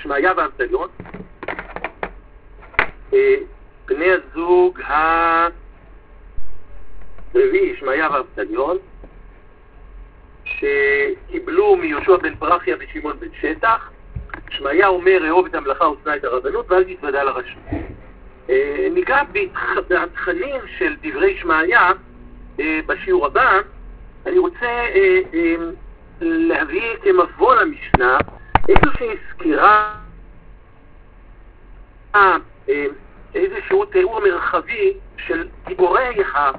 שמעיה ואבטליון, בני הזוג הרביעי, שמעיה ואבטליון, שקיבלו מיהושע בן פרחיה ושמעון בן שטח. שמעיה אומר, אהוב את המלאכה ושנא את הרבנות ואל תתוודע לרשות. ניגע בתכנים של דברי שמעיה בשיעור הבא. אני רוצה להביא כמבוא למשנה איזושהי סקירה, איזשהו תיאור מרחבי של גיבורי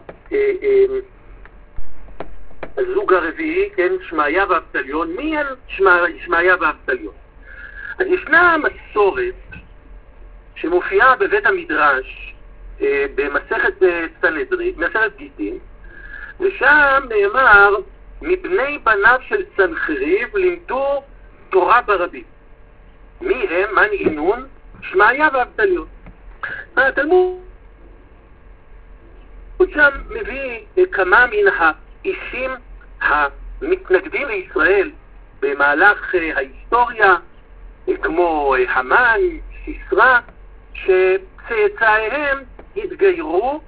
הזוג הרביעי, כן, שמעיה ואבטליון. מי הם שמעיה ואבטליון? אז ישנה מסורת שמופיעה בבית המדרש במסכת סנהדרין, מסכת גיטין, ושם נאמר, מבני בניו של סנחריב לימדו תורה ברבים. מי הם? מה נעינון? שמעיה ואבטליון. התלמוד שם מביא כמה מן האישים המתנגדים לישראל במהלך ההיסטוריה, כמו המן, סיסרא, שצאצאיהם התגיירו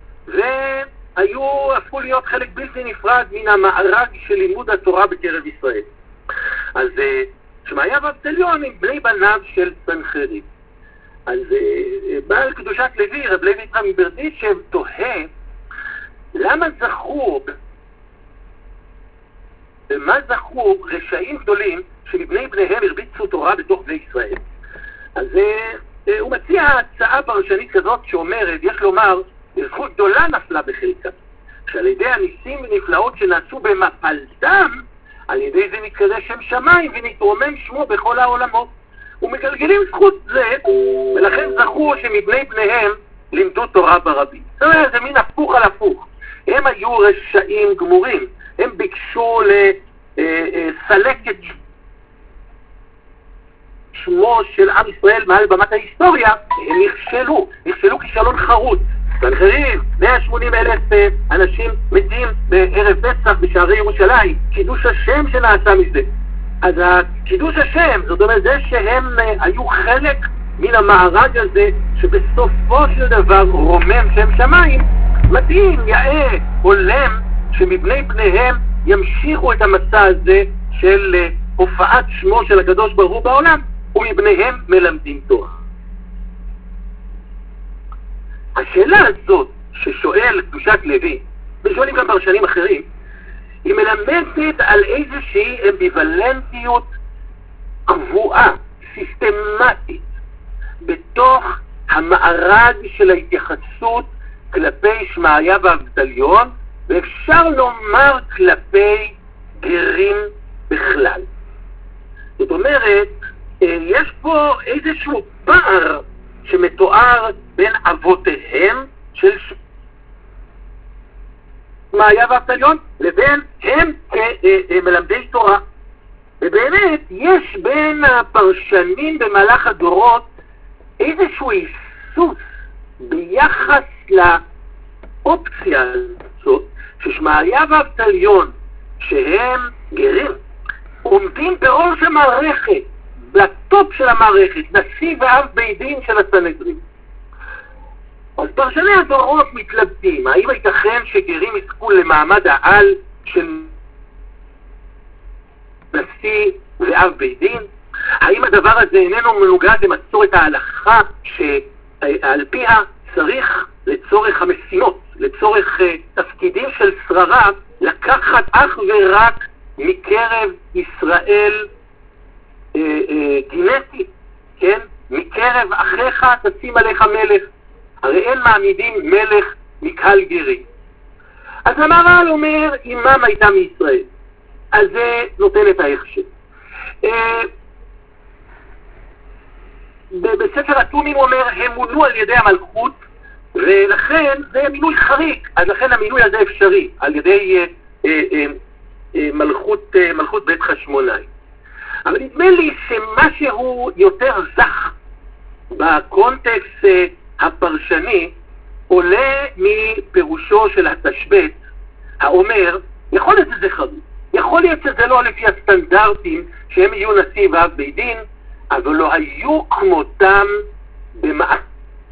הפכו להיות חלק בלתי נפרד מן המארג של לימוד התורה בקרב ישראל. אז שמעיה ואבטליון הם בני בניו של סנחריב. אז בעל קדושת לוי, רב לוי יצחק מברדיצ'ב, תוהה למה זכו רשעים גדולים שמבני בניהם הרביצו תורה בתוך בני ישראל. אז הוא מציע הצעה פרשנית כזאת שאומרת, יש לומר, זכות גדולה נפלה בחלקה, שעל ידי הניסים ונפלאות שנעשו במפלתם, על ידי זה נתקדש שם שמיים ונתרומם שמו בכל העולמות, ומגלגלים זכות זה, ולכן זכו שמבני בניהם לימדו תורה ברבים. זאת אומרת, זה מין הפוך על הפוך. הם היו רשעים גמורים, הם ביקשו לסלק את שמו של עם ישראל מעל במת ההיסטוריה. הם נכשלו כישלון חרוץ. סנחריב, 180,000 אנשים מתים בערב פסח בשערי ירושלים, קידוש השם שנעשה מזה. אז קידוש השם, זאת אומרת, זה שהם היו חלק מן המארג הזה שבסופו של דבר רומם שם שמיים, מתאים, יאה, הולם, שמבני בניהם ימשיכו את המסע הזה של הופעת שמו של הקדוש ברוך הוא בעולם, ומבניהם מלמדים תורה. השאלה הזאת ששואל קדושת לוי, ושואלים גם פרשנים אחרים, היא מלמדת על איזושהי אמביוולנטיות קבועה, סיסטמטית, בתוך המארג של ההתייחסות כלפי שמעיה ואבטליון, ואפשר לומר כלפי גרים בכלל. זאת אומרת, יש פה איזשהו פער שמתואר בין אבותיהם של שמעיה ואבטליון לבין הם כמלמדי תורה. ובאמת יש בין הפרשנים במהלך הדורות איזשהו היסוס ביחס לאופציה הזאת ששמעיה ואבטליון שהם גרים עומדים בראש המערכת, בטופ של המערכת, נשיא ואב בית דין של הסנהדרין. אז פרשני הדורות מתלבטים, האם ייתכן שגרים יזכו למעמד העל של נשיא ואב בית דין? האם הדבר הזה איננו מנוגד למסורת ההלכה שעל פיה צריך לצורך המשימות, לצורך תפקידים של שררה, לקחת אך ורק מקרב ישראל גנטי, כן? מקרב אחיך תשים עליך מלך, הרי אין מעמידים מלך מקהל גרים. אז המהר"ל אומר, אמם הייתה מישראל, אז זה נותן את ההכשר. בספר התומים הוא אומר, הם מונו על ידי המלכות, ולכן זה מינוי חריג, אז לכן המינוי הזה אפשרי, על ידי מלכות בית חשמונאי. אבל נדמה לי שמשהו יותר זך בקונטקסט הפרשני עולה מפירושו של התשבט, האומר, יכול להיות שזה חריג, יכול להיות שזה לא לפי הסטנדרטים שהם יהיו נשיא ואב בית דין, אבל לא היו כמותם במעלת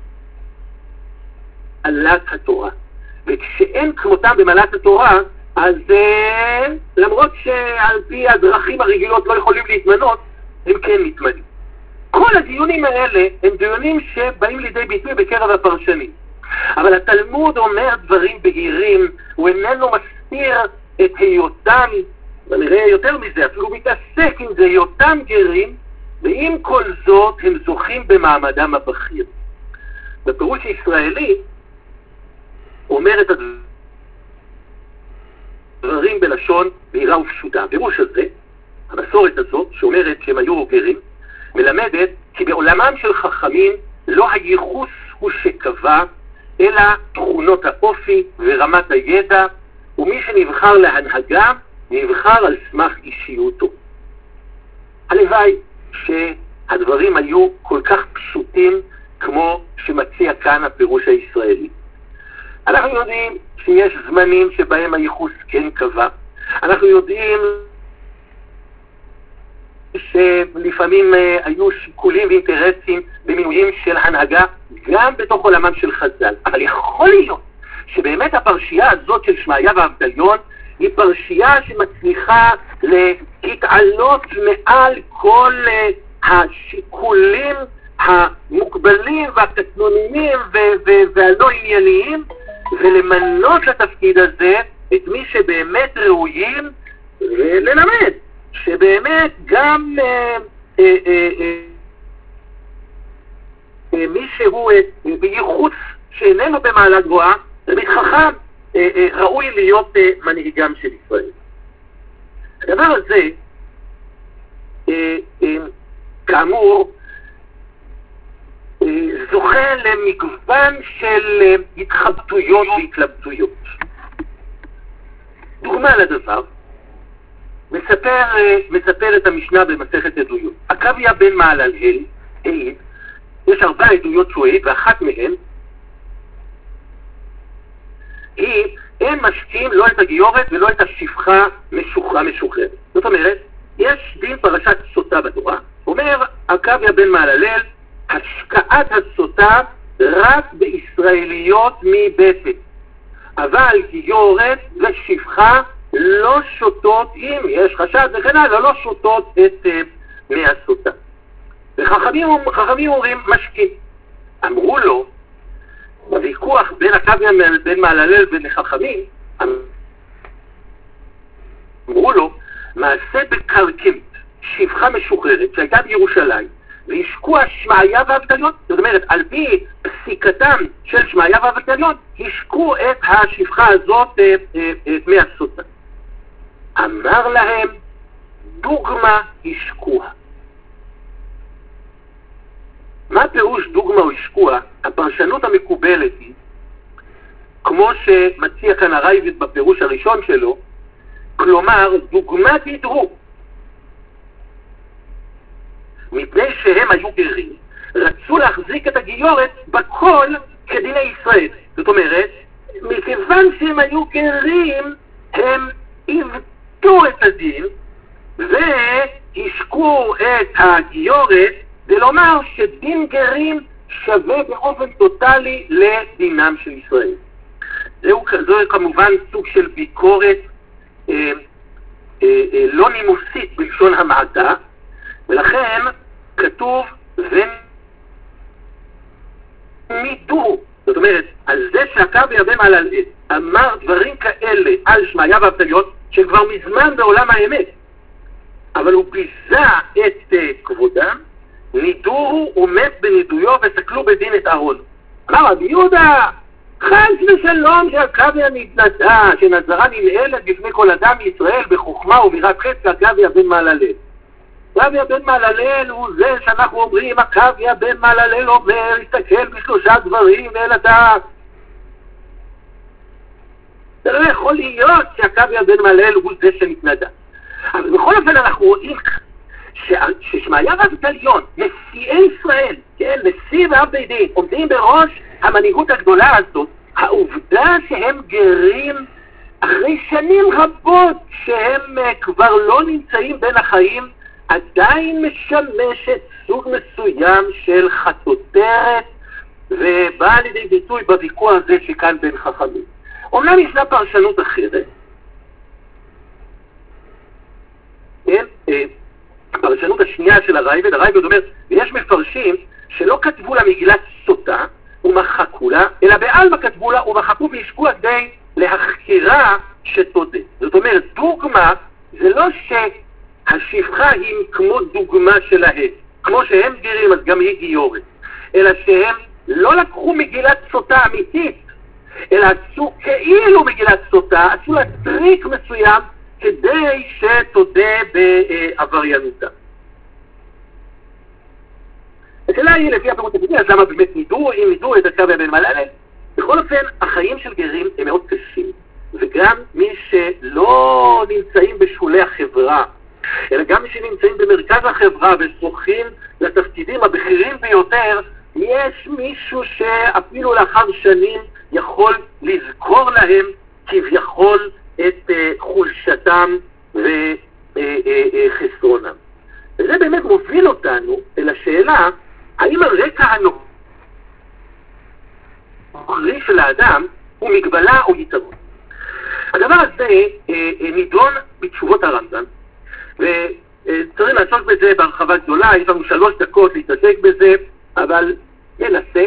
התורה. וכשאין כמותם במעלת התורה, אז למרות שעל פי הדרכים הרגילות לא יכולים להתמנות, הם כן מתמנים. כל הדיונים האלה הם דיונים שבאים לידי ביטוי בקרב הפרשנים. אבל התלמוד אומר דברים בהירים, הוא איננו מסתיר את היותם, ונראה יותר מזה, אפילו מתעסק עם זה, היותם גרים, ועם כל זאת הם זוכים במעמדם הבכיר. בפירוש הישראלי אומר את הדברים בלשון בהירה ופשוטה. הפירוש הזה, המסורת הזאת, שאומרת שהם היו גרים, מלמדת כי בעולמם של חכמים לא הייחוס הוא שקבע, אלא תכונות האופי ורמת הידע, ומי שנבחר להנהגה נבחר על סמך אישיותו. הלוואי שהדברים היו כל כך פשוטים כמו שמציע כאן הפירוש הישראלי. אנחנו יודעים שיש זמנים שבהם הייחוס כן קבע. אנחנו יודעים שלפעמים היו שיקולים ואינטרסים במינויים של הנהגה גם בתוך עולמם של חז"ל. אבל יכול להיות שבאמת הפרשייה הזאת של שמעיה ואבטליון היא פרשייה שמצליחה להתעלות מעל כל השיקולים המוגבלים והקטנוניים והלא ענייניים, ולמנות לתפקיד הזה את מי שבאמת ראויים, וללמד שבאמת גם מי שהוא בייחוץ שאיננו במעלה גבוהה, תלמיד חכם, ראוי להיות מנהיגם של ישראל. הדבר הזה, כאמור, זוכה למגוון של התחבטויות והתלבטויות. דוגמה לדבר, מספר את המשנה במסכת עדויות. עקביה בן מהללאל העיד, יש 4 עדויות שהוא העיד, ואחת מהן היא, אין משקים לא את הגיורת ולא את השפחה משוחררת. זאת אומרת, יש דין פרשת סוטה בתורה, אומר עקביה בן מהללאל, השקעת הסוטה רק בישראליות מבטן, אבל גיורת ושפחה לא שותות, אם יש חשד וכן הלאה, לא שותות את מי הסוטה. וחכמים אומרים משקים. אמרו לו, בוויכוח בין עקביה בן מהללאל ובין חכמים, אמרו לו, מעשה בקרקמית, שפחה משוחררת שהייתה בירושלים, והשקוע שמעיה ואבטליון, זאת אומרת, על פי פסיקתם של שמעיה ואבטליון, השקו את השפחה הזאת את מי הסוטה. אמר להם, דוגמה השקוה. מה פירוש דוגמה או השקוה? הפרשנות המקובלת היא, כמו שמציע כאן הרייבד בפירוש הראשון שלו, כלומר, דוגמה תדרו. מפני שהם היו גרים, רצו להחזיק את הגיורת בכל כדיני ישראל. זאת אומרת, מכיוון שהם היו גרים, הם עיוותו את הדין והשקו את הגיורת, ולומר שדין גרים שווה באופן טוטלי לדינם של ישראל. זהו כמובן סוג של ביקורת לא נימוסית בלשון המעטה, ולכן כתוב ונידו. זאת אומרת, על זה שעקביה בן מהללאל אמר דברים כאלה על שמעיה ואבטליון שכבר מזמן בעולם האמת, אבל הוא ביזה את כבודם, נידוהו ומת בנידויו וסקלו בדין את אהרון. אמר רבי יהודה, חס ושלום שעקביה נתנדה, שנזרה ננעלת בפני כל אדם מישראל בחוכמה וביראת חטא כעקביה בן מהללאל. עקביה בן מהללאל הוא זה שאנחנו אומרים, עקביה בן מהללאל אומר, הסתכל בשלושה דברים ואל הדעת. זה לא יכול להיות שעקביה בן מהללאל הוא זה שנתנדה. אבל בכל אופן אנחנו רואים ששמעיה ואבטליון, נשיאי ישראל, כן, נשיא ואב בית דין, עומדים בראש המנהיגות הגדולה הזאת. העובדה שהם גרים אחרי שנים רבות שהם כבר לא נמצאים בין החיים, עדיין משמשת סוג מסוים של חטוטרת, ובאה לידי ביטוי בוויכוח הזה שכאן בין חכמים. אומנם ישנה פרשנות אחרת, כן? הפרשנות השנייה של הרייבד אומר, ויש מפרשים שלא כתבו לה מגילת סוטה ומחקו לה, אלא בעלמא כתבו לה ומחקו והשקו כדי להחקירה שתודה. זאת אומרת, דוגמה זה לא שהשפחה היא כמו דוגמה שלהם, כמו שהם גרים אז גם היא גיורת, אלא שהם לא לקחו מגילת סוטה אמיתית, אלא עשו כאילו מגילת סוטה, עשו לה טריק מסוים כדי שתודה בעבריינותה. השאלה היא לפי הפירוט הקודם, אז למה באמת אם נידו את הקו בין מלאלה? בכל אופן, החיים של גרים הם מאוד קשים, וגם מי שלא נמצאים בשולי החברה, אלא גם מי שנמצאים במרכז החברה וזוכים לתפקידים הבכירים ביותר, יש מישהו שאפילו לאחר שנים יכול לזכור להם כביכול את חולשתם וחסרונם. וזה באמת מוביל אותנו אל השאלה, האם הרקע הנוכרי של האדם הוא מגבלה או יתרון? הדבר הזה נידון בתשובות הרמב"ם, וצריך לעסוק בזה בהרחבה גדולה, יש לנו 3 דקות להתעסק בזה, אבל ננסה.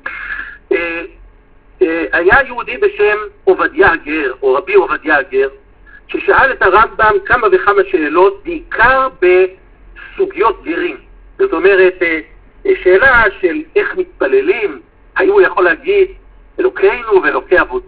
היה יהודי בשם עובדיה הגר, או רבי עובדיה הגר, ששאל את הרמב"ם כמה וכמה שאלות, בעיקר בסוגיות גרים. זאת אומרת, שאלה של איך מתפללים, האם הוא יכול להגיד אלוקינו ואלוקי אבותינו,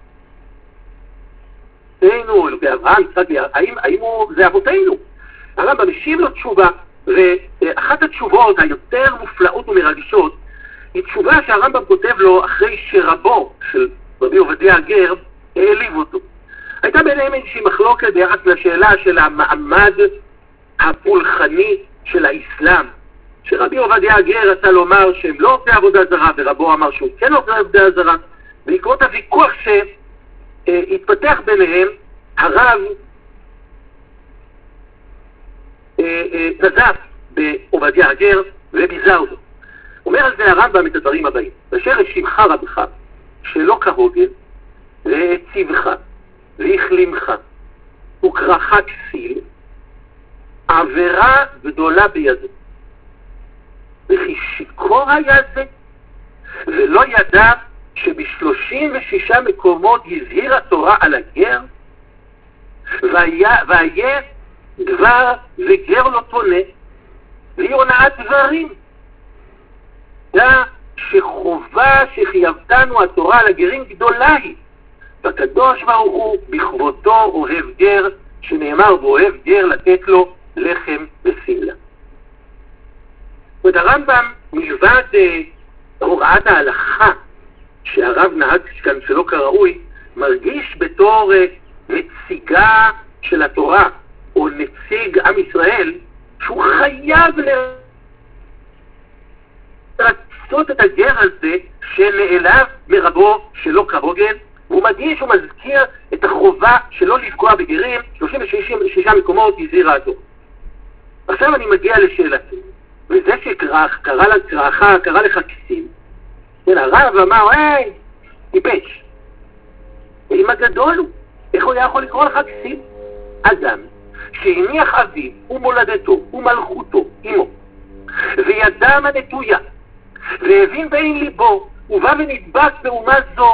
אלוקי אברהם, יצחק, האם זה אבותינו? הרמב"ם משיב לו תשובה, ואחת התשובות היותר מופלאות ומרגשות היא תשובה שהרמב"ם כותב לו אחרי שרבו של רבי עובדיה הגר העליב אותו. הייתה ביניהם איזושהי מחלוקת ביחס לשאלה של המעמד הפולחני של האסלאם, שרבי עובדיה הגר רצה לומר שהם לא עובדי עבודה זרה, ורבו אמר שהוא כן עובדי עבודה, בעקבות הוויכוח שהתפתח ביניהם, הרב נזף בעובדיה הגר וביזה אותו. אומר על זה הרמב"ם את הדברים הבאים: אשר השמך רבך שלא כהוגן והציבך והחלימך וקרחה כסיל, עבירה גדולה בידו, וכי שיכור היה זה ולא ידע שב36 מקומות הזהיר התורה על הגר, והיה דבר וגר לא פונה, והיא הונאת דברים. דע שחובה שחייבתנו התורה על הגרים גדולה היא, והקדוש ברוך הוא בכבודו אוהב גר, שנאמר ואוהב גר לתת לו לחם ושמלה. הרמב"ם מלבד הוראת ההלכה שהרב נהג כאן שלא כראוי, מרגיש בתור נציגה של התורה או נציג עם ישראל שהוא חייב לרצות את הגר הזה שנעלב מרבו שלא כהוגן, והוא מדגיש ומזכיר את החובה שלא לפגוע בגרים. 36 מקומות הזהירה התורה. עכשיו אני מגיע לשאלתי, וזה קרא לך כסיל, הרב אמר, היי, טיפש. אם הגדול הוא, איך הוא יכול לקרוא לך כסיל? אדם שהניח אביו ומולדתו ומלכותו עמו, וידם הנטויה, והבין בין ליבו, ובא ונדבק באומה זו,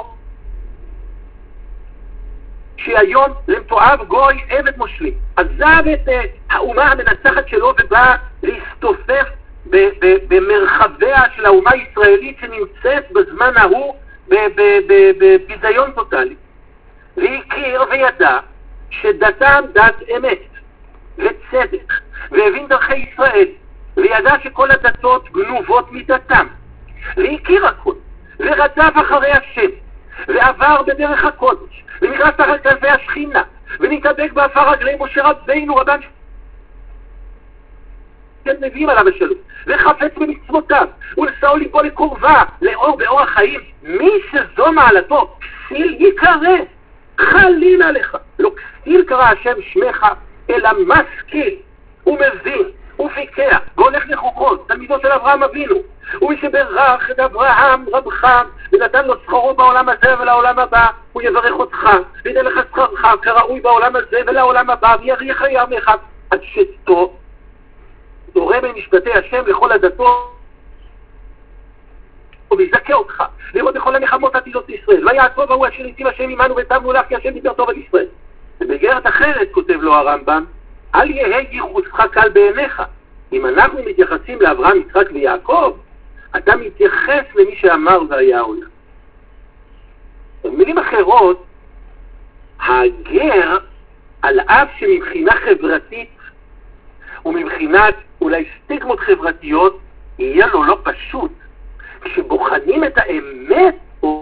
שהיום למתואב גוי עבד מושלים, עזב את האומה המנצחת שלו ובא להסתופף במרחביה של האומה הישראלית שנמצאת בזמן ההוא בביזיון טוטלי, והכיר וידע שדתם דת אמת וצדק, והבין דרכי ישראל, וידע שכל הדתות גנובות מדתם, והכיר הכל, ורדף אחרי השם, ועבר בדרך הקודש, ונכנס תחת כנפי השכינה, ונתאבק באפר רגלי משה רבינו רבן נביאים עליו השלום, וחפץ במצוותיו, ולשאו ליבו לקרבה, לאור באור החיים. מי שזו מעלתו, כסיל יקרא, חלילה לך. לא כסיל קרא השם שמך, אלא משכיל, ומבין, ופיקח, והולך נכוחות, תלמידו של אברהם אבינו, ומי שברך את אברהם רבך, ונתן לו שכרו בעולם הזה ולעולם הבא, הוא יברך אותך, ויתן לך שכרך כראוי בעולם הזה ולעולם הבא, ויאריך ימיך, עד שתו, דורה במשפטי השם לכל הדתות, ויזכה אותך, לראות בכל המחמות עתידות ישראל, ויעקב ההוא אשר היטיב השם עמנו וטבנו לך, כי השם דיבר טוב על ישראל. ובאיגרת אחרת כותב לו הרמב"ם, אל יהא ייחוסך קל בעיניך. אם אנחנו מתייחסים לאברהם, יצחק ויעקב, אתה מתייחס למי שאמר והיה העולם. במילים אחרות, הגר, על אף שמבחינה חברתית ומבחינת אולי סטיגמות חברתיות, יהיה לו לא פשוט. כשבוחנים את האמת,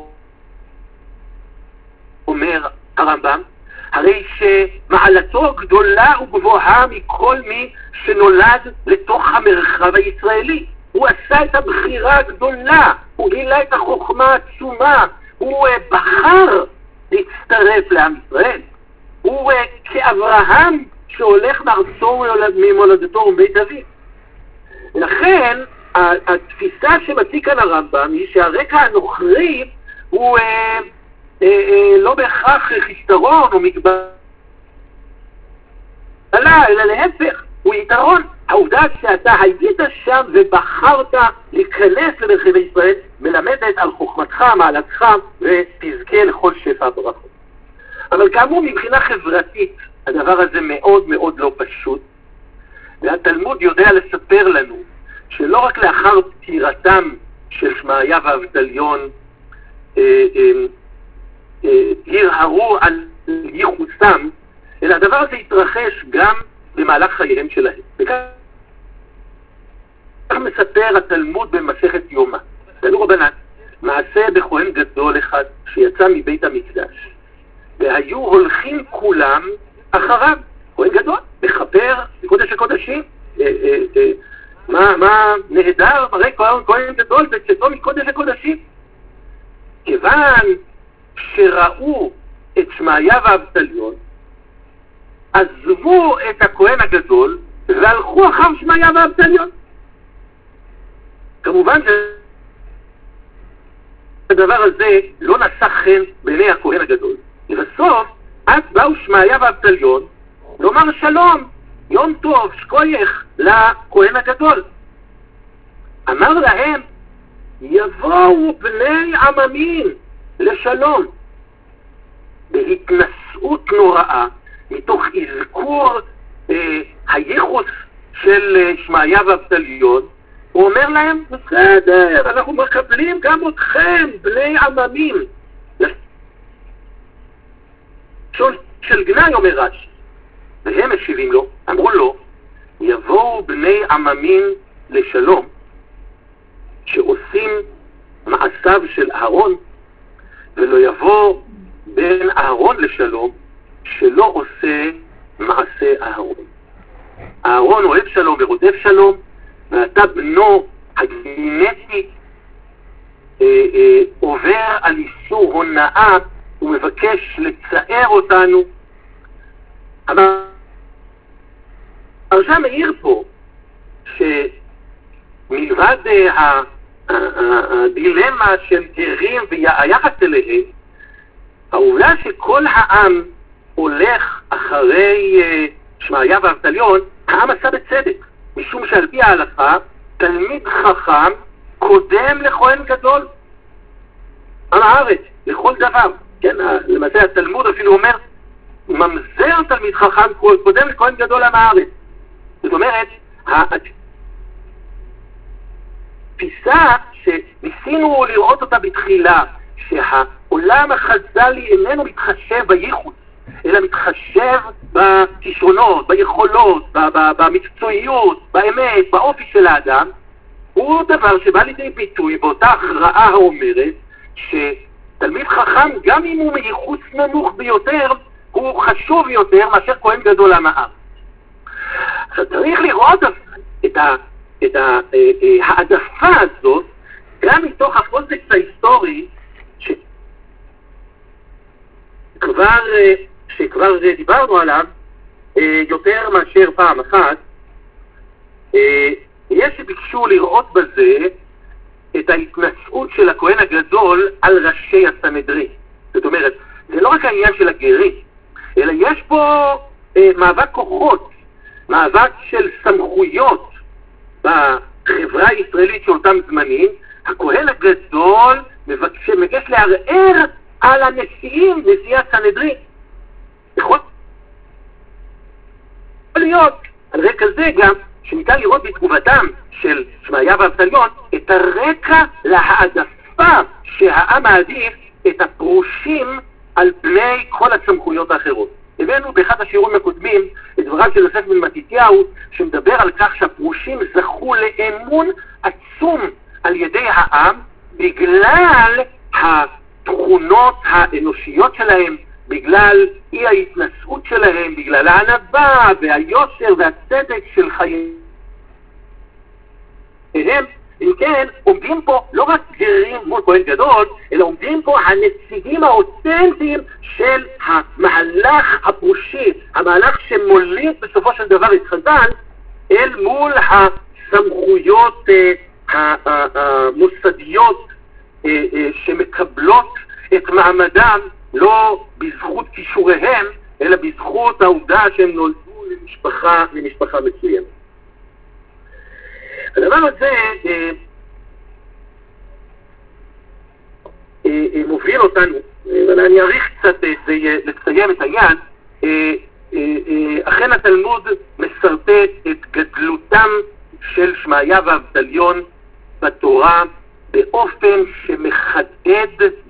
אומר הרמב"ם, הרי שמעלתו גדולה וגבוהה מכל מי שנולד לתוך המרחב הישראלי. הוא עשה את הבחירה הגדולה, הוא גילה את החוכמה העצומה, הוא בחר להצטרף לעם ישראל. הוא כאברהם שהולך מארצו ממולדתו ומבית אביו. לכן התפיסה שמציג כאן הרמב"ם היא שהרקע הנוכרי הוא לא בהכרח חיסרון או מגבלה, אלא להפך, הוא יתרון. העובדה שאתה היית שם ובחרת להיכנס למרחבי ישראל מלמדת על חוכמתך, מעלתך, ותזכה לכל שפע ברכות. אבל כאמור, מבחינה חברתית הדבר הזה מאוד מאוד לא פשוט, והתלמוד יודע לספר לנו שלא רק לאחר פטירתם של שמעיה ואבטליון הרהרו על ייחוסם, אלא הדבר הזה התרחש גם במהלך חייהם שלהם. וכך מספר התלמוד במסכת יומא. תנו רבנן, מעשה בכהן גדול אחד שיצא מבית המקדש, והיו הולכים כולם אחריו. כהן גדול, מחבר בקודש הקודשים, מה נהדר, מראה כהן גדול בצאתו מקודש הקודשים. כיוון שראו את שמעיה ואבטליון, עזבו את הכהן הגדול והלכו אחר שמעיה ואבטליון. כמובן שהדבר הזה לא נשא חן בעיני הכהן הגדול. ובסוף, אז באו שמעיה ואבטליון לומר שלום, יום טוב, שכוייך לכהן הגדול. אמר להם, יבואו בני עממין לשלום. בהתנשאות נוראה, מתוך אזכור הייחוס של שמעיה ואבטליון, הוא אומר להם, בסדר, אנחנו מקבלים גם אתכם, בני עממים. של גנאי, אומר רש"י. והם משיבים לו, אמרו לו, יבואו בני עממים לשלום, שעושים מעשיו של אהרון, ולא יבוא בן אהרון לשלום, שלא עושה מעשה אהרון. אהרון אוהב שלום ורודף שלום, ואתה בנו הגנטי עובר על איסור הונאה, ומבקש לצער אותנו. אבל הרש"ם מעיר פה שמלבד הדילמה של גרים והיחס אליהם, העובדה שכל העם הולך אחרי שמעיה ואבטליון, העם עשה בצדק, משום שעל פי ההלכה תלמיד חכם קודם לכהן גדול על הארץ לכל דבר. כן, למעשה התלמוד אפילו אומר, ממזר תלמיד חכם קודם לכהן גדול על הארץ. זאת אומרת, התפיסה שניסינו לראות אותה בתחילה, שהעולם החז"לי איננו מתחשב בייחוס, אלא מתחשב בכישרונות, ביכולות, במקצועיות, באמת, באופי של האדם, הוא דבר שבא לידי ביטוי באותה הכרעה האומרת שתלמיד חכם, גם אם הוא מייחוס נמוך ביותר, הוא חשוב יותר מאשר כהן גדול עם הארץ. עכשיו צריך לראות את העדפה הזאת גם מתוך הקונטקסט ההיסטורי שכבר דיברנו עליו יותר מאשר פעם אחת, יש שביקשו לראות בזה את ההתנשאות של הכהן הגדול על ראשי הסנהדרין. זאת אומרת, זה לא רק העניין של הגרים, אלא יש פה מאבק כוחות, מאבק של סמכויות בחברה הישראלית של אותם זמנים. הכהן הגדול מבקש לערער על הנשיאים, נשיאי הסנהדרין. יכול להיות על רקע זה גם שניתן לראות בתגובתם של שמעיה ואבטליון את הרקע להעדפה שהעם מעדיף את הפרושים על פני כל הסמכויות האחרות. הבאנו באחד השיעורים הקודמים את דבריו של יוסף בן מתתיהו, שמדבר על כך שהפרושים זכו לאמון עצום על ידי העם בגלל התכונות האנושיות שלהם, בגלל אי ההתנשאות שלהם, בגלל הענווה והיושר והצדק של חייהם. אם כן, עומדים פה לא רק גרים מול כהן גדול, אלא עומדים פה הנציגים האותנטיים של המהלך הפרושי, המהלך שמוליד בסופו של דבר את חז"ל אל מול הסמכויות המוסדיות שמקבלות את מעמדם לא בזכות כישוריהם, אלא בזכות העובדה שהם נולדו למשפחה מסוימת. הדבר הזה מוביל אותנו, ואני אעריך קצת לציין את העניין. אכן התלמוד מסרטט את גדלותם של שמעיה ואבטליון בתורה באופן שמחדד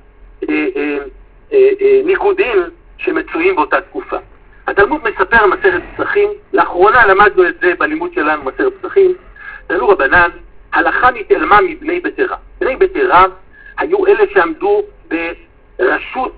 ניגודים שמצויים באותה תקופה. התלמוד מספר מסכת פסחים, לאחרונה למדנו את זה בלימוד שלנו מסכת פסחים. תנו רבנן, הלכה נתעלמה מבני ביתרה. בני ביתרה היו אלה שעמדו בראשות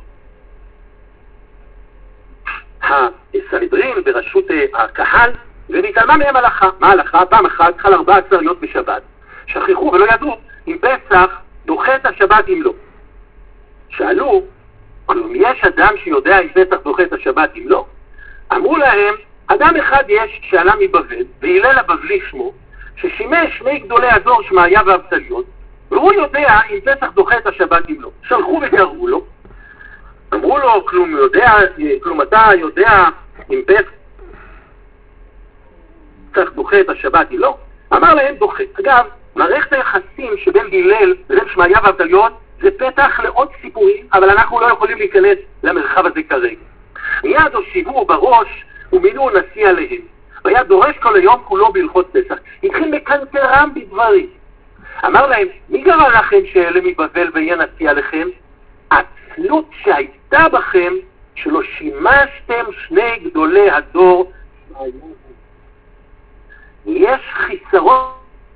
הסנהדרין, בראשות הקהל, ונתעלמה מהם הלכה. מה הלכה? פעם אחת חל 14 יום בשבת. שכחו ולא ידעו אם פסח דוחה את השבת אם לא. שאלו, אם יש אדם שיודע אם פסח דוחה את השבת אם לא? אמרו להם, אדם אחד יש שעלה מבבל, והילל הבבלי שמו, ששימש שני גדולי הדור שמעיה ואבטליון, והוא יודע אם פסח דוחה את השבת אם לא. שלחו וקראו לו, אמרו לו, כלום אתה יודע אם פסח דוחה את השבת אם לא? אמר להם דוחה. אגב, מערכת היחסים שבין הלל ובין שמעיה ואבטליון זה פתח לעוד סיפורים, אבל אנחנו לא יכולים להיכנס למרחב הזה כרגע. מיד הושיבו בראש ומינו נשיא עליהם, והיה דורש כל היום כולו בהלכות פסח. התחיל מקנטרם בדברים. אמר להם, מי גרם לכם שאלה מבבל ויהיה נשיא עליכם? עצלות שהייתה בכם שלא שימשתם שני גדולי הדור. יש חיסרון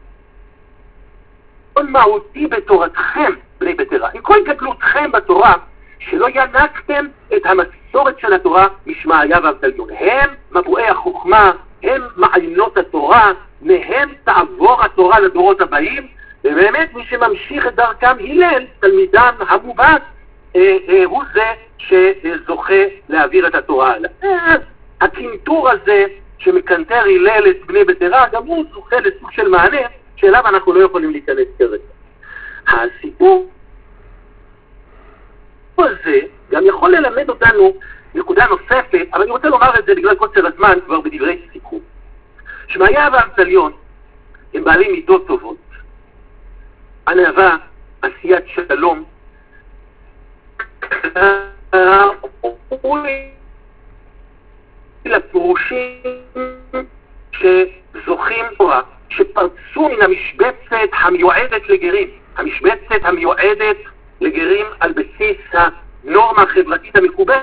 מהותי בתורתכם, בני ביתרה. עם כל גדלותכם בתורה, שלא ינקתם את המסורת של התורה משמעיה ואבטליון. הם מבואי החוכמה, הם מעיינות התורה, מהם תעבור התורה לדורות הבאים, ובאמת מי שממשיך את דרכם הלל, תלמידם המובן, הוא זה שזוכה להעביר את התורה הלאה. הקינטור הזה שמקנטר הלל את בני ביתרה, גם הוא זוכה לסוג של מענה, שאליו אנחנו לא יכולים להיכנס כרגע. הסיפור הזה גם יכול ללמד אותנו נקודה נוספת, אבל אני רוצה לומר את זה בגלל קוצר הזמן כבר בדברי סיכום. שמעיה ואבטליון הם בעלי מידות טובות, ענווה, עשיית שלום, לפרושים שזוכים תורה, שפרצו מן המשבצת המיועדת לגרים, המשבצת המיועדת לגרים על בסיס הנורמה החברתית המקובלת,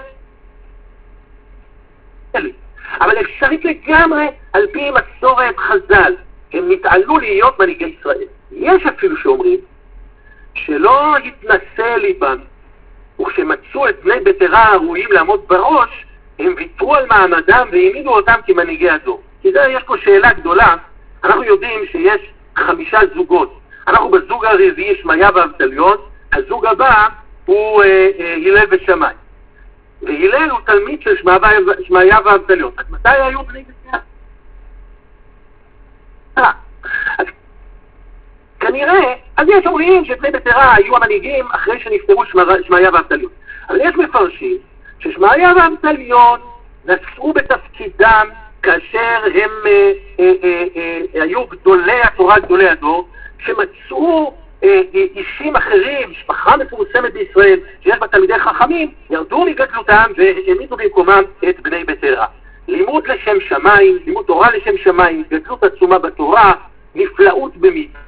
אבל אפשרית לגמרי על פי מסורת חז"ל. הם נתעלו להיות מנהיגי ישראל. יש אפילו שאומרים שלא התנסה ליבם, וכשמצאו את בני ביתרה הראויים לעמוד בראש, הם ויתרו על מעמדם והעמידו אותם כמנהיגי הדור. כי זה, יש פה שאלה גדולה. אנחנו יודעים שיש 5 זוגות. אנחנו בזוג הרביעי שמעיה ואבטליון, הזוג הבא הוא הלל ושמאי. והלל הוא תלמיד של שמעיה ואבטליון. אז מתי היו בני ביתרה? אז כנראה, אז יש אומרים שבני בטרה היו המנהיגים אחרי שנפטרו שמעיה ואבטליון. אבל יש מפרשים ששמעיה ואבטליון נשאו בתפקידם כאשר הם היו גדולי התורה, גדולי הדור, שמצאו אישים אחרים, משפחה מפורסמת בישראל, שיש בה תלמידי חכמים, ירדו מגדלותם והעמידו במקומם את בני בטרה. לימוד לשם שמיים, לימוד תורה לשם שמיים, גדלות עצומה בתורה, נפלאות במידות,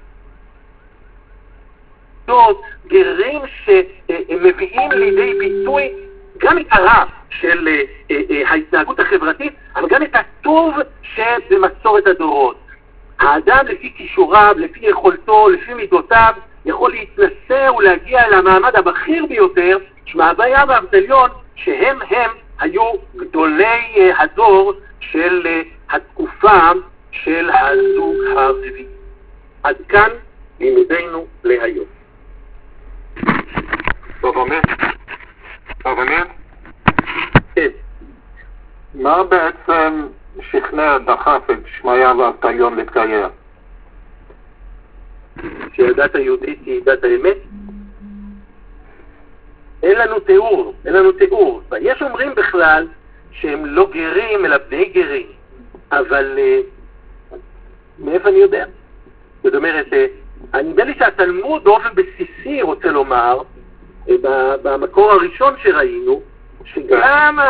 גרים שמביאים לידי ביטוי גם את הרע של ההתנהגות החברתית, אבל גם את הטוב שבמסורת הדורות. האדם לפי כישוריו, לפי יכולתו, לפי מידותיו, יכול להתנסה ולהגיע אל המעמד הבכיר ביותר, שמעיה ואבטליון, שהם היו גדולי הדור של התקופה של הזוג הרביעי. עד כאן לימודנו להיום. טוב, אמין? כן. מה בעצם שכנע, דחף את שמעיה ואבטליון להתגייר? שהדת היהודית היא דת האמת? אין לנו תיאור. יש אומרים בכלל שהם לא גרים אלא בני גרים, אבל מאיפה אני יודע? זאת אומרת, אני נדמה לי שהתלמוד באופן בסיסי רוצה לומר, במקור הראשון שראינו, שגם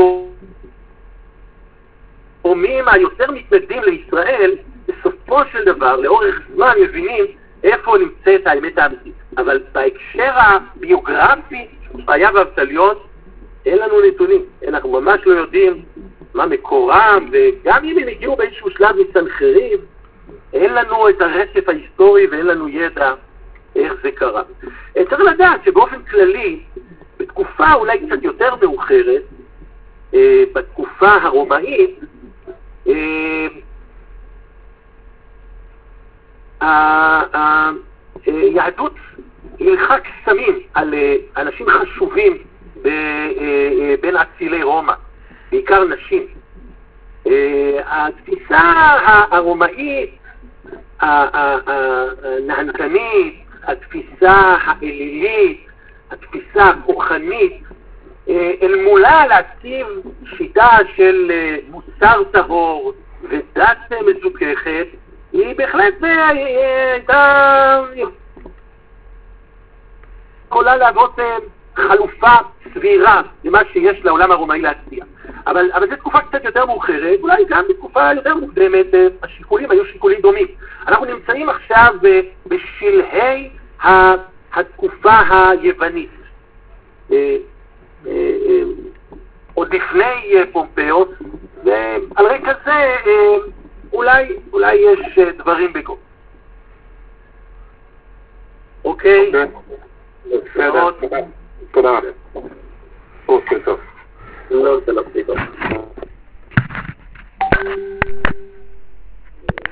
הגורמים היותר מתנגדים לישראל, בסופו של דבר, לאורך זמן מבינים איפה נמצאת האמת האמיתית. אבל בהקשר הביוגרפי, שמעיה ואבטליון, אין לנו נתונים. אנחנו ממש לא יודעים מה מקורם, וגם אם הם הגיעו באיזשהו שלב מסנחריב, אין לנו את הרצף ההיסטורי ואין לנו ידע איך זה קרה. צריך לדעת שבאופן כללי, בתקופה אולי קצת יותר מאוחרת, בתקופה הרומאית, היהדות הלכה קסמים על אנשים חשובים בין אצילי רומא, בעיקר נשים. התפיסה הרומאית, הנהנתנית, התפיסה האלילית, התפיסה הכוחנית, אל מולה להציב שיטה של מוסר טהור ודת מזוככת, היא בהחלט הייתה יכולה להוות חלופה סבירה למה שיש לעולם הרומאי להציע. אבל זו תקופה קצת יותר מאוחרת, אולי גם בתקופה יותר מוקדמת השיקולים היו שיקולים דומים. אנחנו נמצאים עכשיו בשלהי התקופה היוונית. עוד לפני פומפאוס, ועל רקע זה אולי יש דברים בגו. אוקיי? בסדר. תודה.